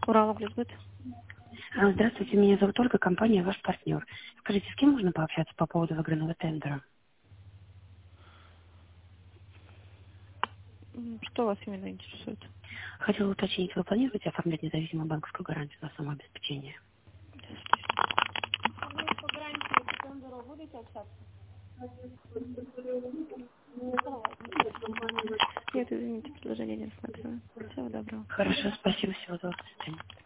Уралоглизбыт. Здравствуйте, меня зовут Ольга, компания «Ваш партнер». Скажите, с кем можно пообщаться по поводу выигранного тендера? Что вас именно интересует? Хотела уточнить, вы планируете оформлять независимую банковскую гарантию на самообеспечение? По гарантии тендера будете общаться? Нет, извините, предложение не рассматриваю. Всего доброго. Хорошо, спасибо, всего доброго. До свидания.